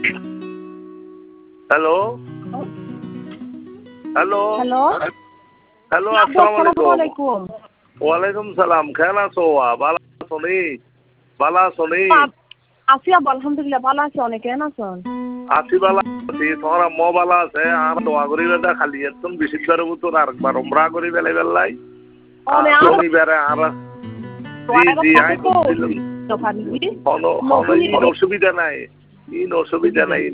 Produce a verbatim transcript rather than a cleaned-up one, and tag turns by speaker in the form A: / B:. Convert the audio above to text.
A: hello hello
B: hello
A: hello আসসালামু আলাইকুম
B: আলাইকুম
A: ওয়ালাইকুম সালাম কেন আছো বালা শুনি বালা শুনি
B: আছি আব্বা আলহামদুলিল্লাহ ভালো আছি অনেক কেন আছেন
A: আছি বালা আছি তোমার আম্মা বালা আছে আর দোয়া করি বেটা খালি একদম বিশুদ্ধের ভিতর আরেকবার উমরা করি বেলে বেলাই শনিবারে আর জি জি আই বলছিলাম কোনো কোনো অসুবিধা নাই ইন অসুবিধা নাই